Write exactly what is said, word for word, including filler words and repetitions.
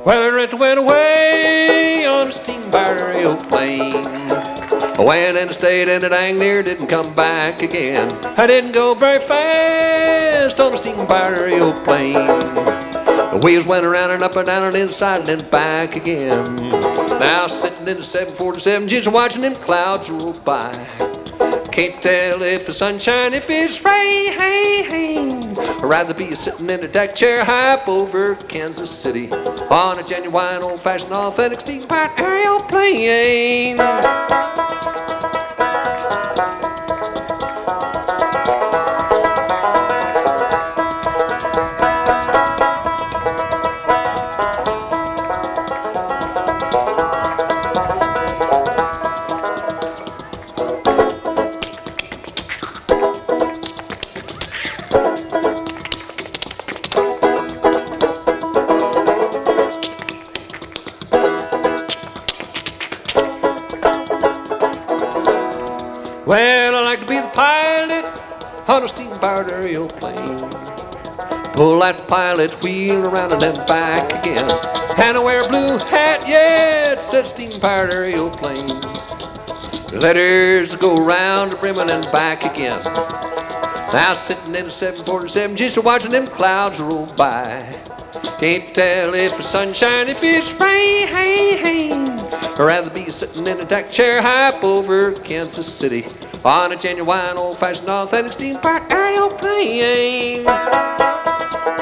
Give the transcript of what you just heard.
Well, it went away on a steam-powered aeroplane. I went and stayed in it, dang near didn't come back again. I didn't go very fast on a steam-powered aeroplane. The wheels went around and up and down and inside and then back again. Now sitting in the seven forty-seven, just watching them clouds roll by. Can't tell if it's sunshine, if it's rain. I'd rather be sitting in a deck chair high up over Kansas City on a genuine, old-fashioned, authentic steam-powered aeroplane. Well, I like to be the pilot on a steam-powered aeroplane. Pull that pilot wheel around and then back again. And I wear a blue hat, yeah, it says steam-powered aeroplane. Letters go round the brim and then back again. Now sitting in a seven forty-seven, just watching them clouds roll by. Can't tell if it's sunshine, if it's rain. I'd rather be sitting in a deck chair high up over Kansas City on a genuine, old-fashioned, authentic steam-powered aeroplane.